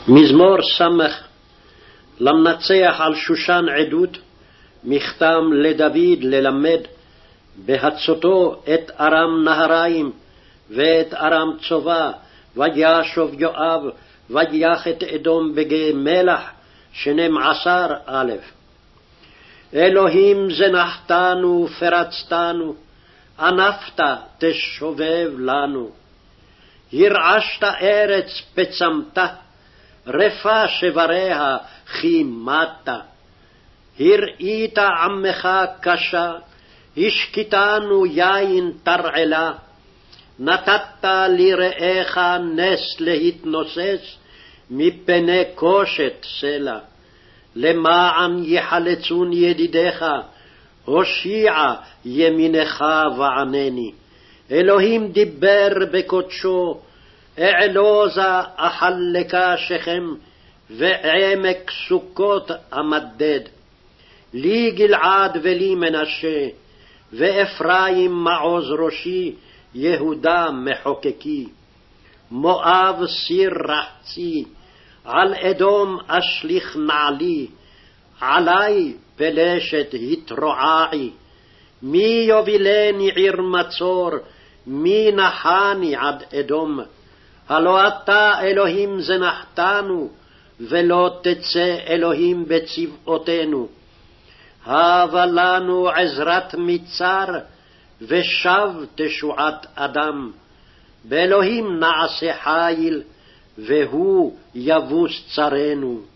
מזמור סמך למנצח על שושן עדות, מכתם לדוד ללמד, בהצותו את ארם נהריים ואת ארם צובה, וישוב יואב ויך את אדום בגיא מלח, 12 אלוהים זנחתנו פרצתנו, ענפת תשובב לנו. הרעשת ארץ פצמת, רפה שבריה חימת. הראית עמך קשה, השקיטנו יין תרעלה. נתת לרעך נס להתנוסס, מפני קושת סלע. למען יחלצון ידידיך, הושיע ימינך וענני. אלוהים דיבר בקודשו, אעלוזה אחלקה שכם, ועמק סוכות המדד. לי גלעד ולי מנשה, ואפרים מעוז ראשי, יהודה מחוקקי. מואב סיר רחצי, על אדום אשליך נעלי, עלי פלשת התרועעי. מי יובילני עיר מצור, מי נחני עד אדום. הלא אתה אלוהים זנחתנו, ולא תצא אלוהים בצבאותינו. הבה לנו עזרת מצר, ושב תשועת אדם. באלוהים נעשה חיל, והוא יבוס צרינו.